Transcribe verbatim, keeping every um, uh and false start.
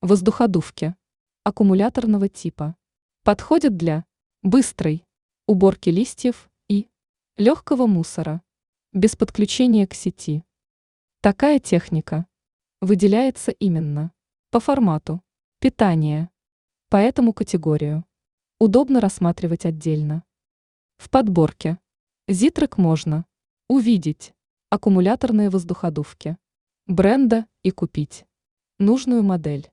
Воздуходувки аккумуляторного типа подходят для быстрой уборки листьев и легкого мусора без подключения к сети. Такая техника выделяется именно по формату питания, поэтому категорию удобно рассматривать отдельно. В подборке Зитрек можно увидеть аккумуляторные воздуходувки бренда и купить нужную модель.